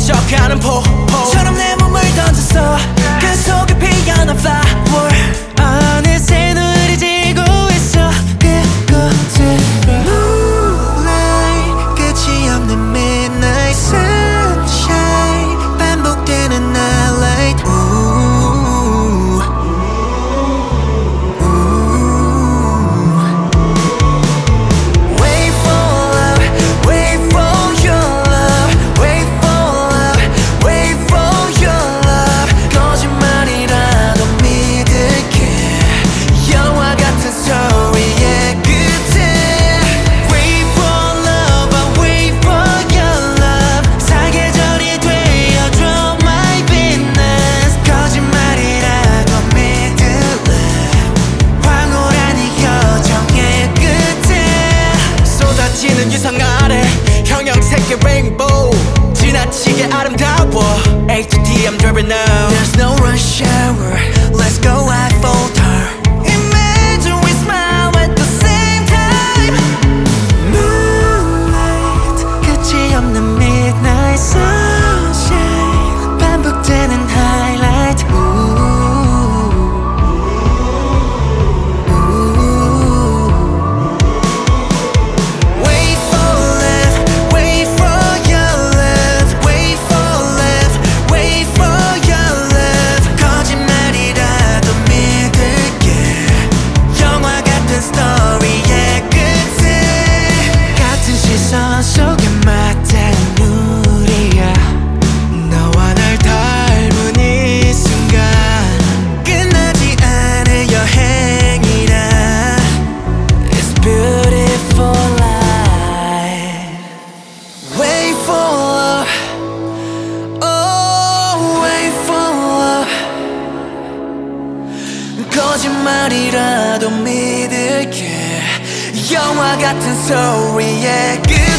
번쩍하는 포처럼 내 몸을 던졌어. 그 속에 피어난 flower 어느새 눈이 지고 있어 그곳으로. Moonlight 끝이 없는 midnight sunshine 반복되는 nightlight. Wait for love, wait for your love, wait for love, wait for your love. 거짓말이라도 믿을게 영화 같은 소리의 끝에. Wait for love, I wait for your love. 사계절이 되어줘 my witness. 거짓말이라도 믿을래 황홀한 이 여정의 끝에. 쏟아지는 유성 아래 형형색의 rainbow 지나치게 아름다워. A to D I'm driven now. There's no rush hour. Let's go out full turn. Imagine we smile at the same time. Moonlight 끝이 없는 midnight sunshine 반복되는 highlight. Wait for love, wait for your love, wait for love, wait for your love. 거짓말이라도 믿을게 영화 같은 스토리의 끝에. 같은 시선 속에 맞닿은 우리야. 너와 날 닮은 이 순간 끝나지 않을 여행이라. It's beautiful life. Wait for love, oh wait for love. 거짓말이라도 믿을게 영화 같은 소리의 끝.